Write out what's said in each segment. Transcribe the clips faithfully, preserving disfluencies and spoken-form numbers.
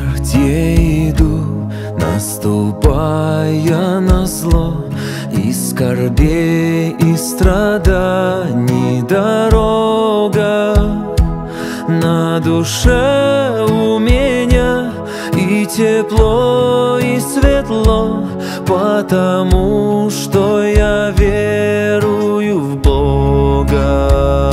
смерть я иду, наступая на зло, и скорбей, и страданий дорога. На душе у меня и тепло, и светло, потому что я верую в Бога.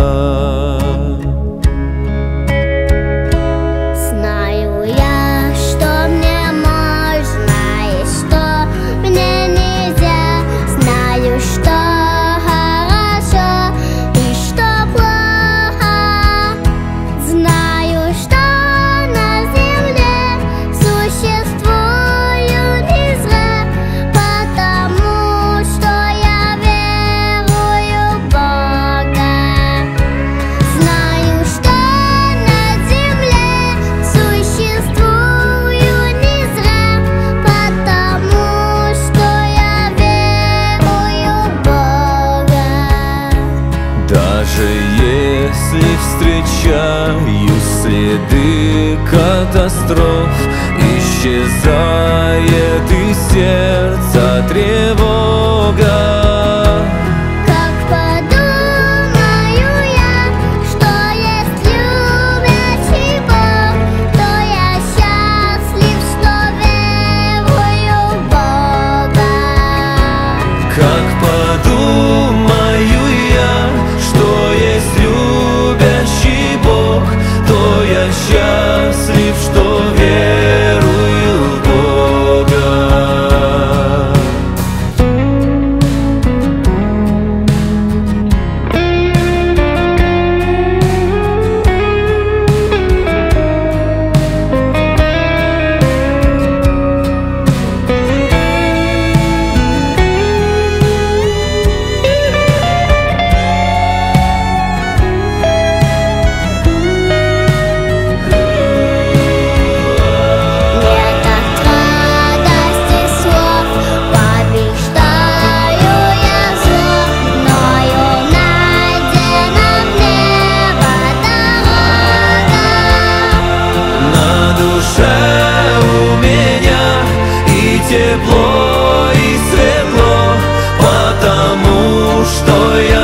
Знаю я, что мне можно и что мне нельзя. Знаю, что хорошо и что плохо. Знаю, что на земле существую не зря, потому что я верую в Бога. Знаю, что на земле существую не зря, потому что я верую в Бога. Даже если встречаю следы катастроф, исчезает из сердца тревога. Как подумаю я, что есть любящий Бог, то я счастлив, что верую в Бога. Как подумаю я, что есть любящий Бог, то я счастлив, что верую в Бога. Тепло и светло, потому что я